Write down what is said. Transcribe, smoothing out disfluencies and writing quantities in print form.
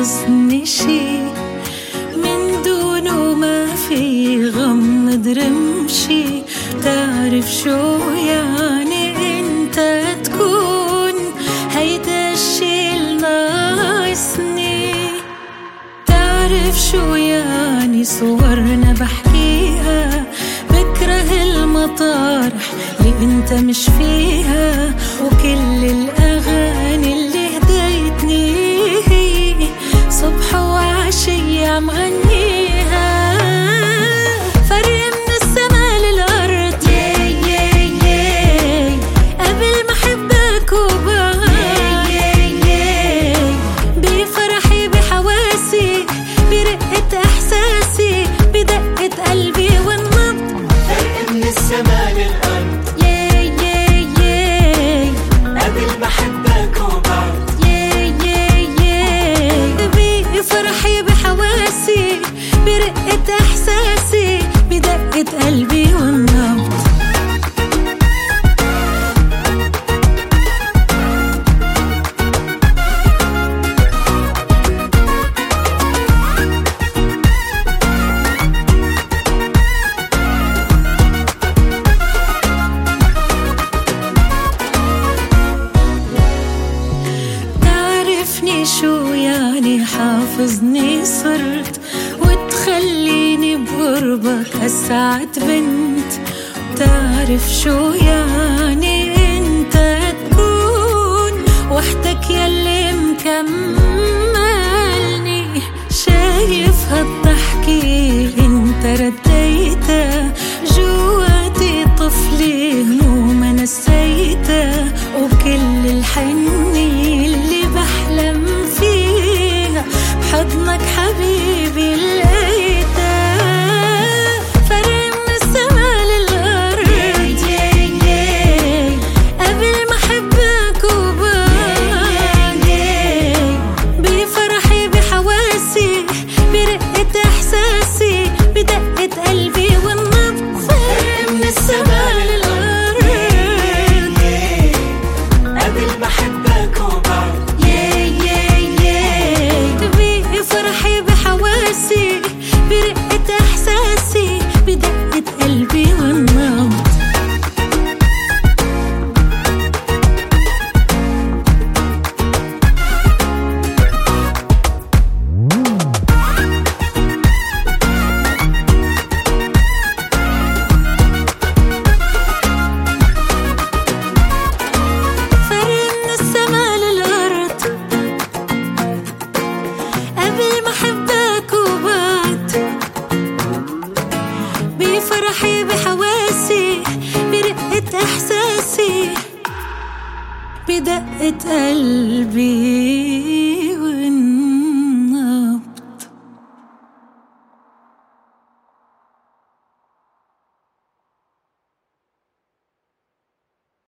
حزن شي من دونه ما في غمض رمشي. تعرف شو يعني انت تكون هيدا الشي الناقصني. تعرف شو يعني صورنا بحكيها بكره المطارح اللي انت مش فيها، وكل الاغاني اللي هديتني صبح وعشية عم غنيها. فرق من السما للأرض قبل ما أحبك وبعد، بفرحي بحواسي برقة إحساسي بدقة قلبي والنبض. فرق من السما للأرض قبل ما أحبك وبعد، بفرحي بحواسي برقة إحساسي بدقة قلبي والنبض. تعرفني شو يعني حافظني صرت وتخليني بقربك أسعد بنت. تعرف شو يعني انت تكون وحدك يلي مكملني. شايف هالضحكي انت رديتها جواتي طفلي هموم نسيتها، وكل الحنية اللي بحلم فيها بحضنك حبيبي لقيتها. فرق من السما للأرض قبل ما أحبك وبعد، بفرحي بحواسي برقة إحساسي بدقة قلبي والنبض. فرق من السما للأرض قبل ما أحبك وبعد، بفرحي بحواسي برقة إحساسي بدقة قلبي والنبض. فرق من السما للأرض قبل ما أحبك وبعد، بفرحي بحواسي برقة إحساسي بدقة قلبي.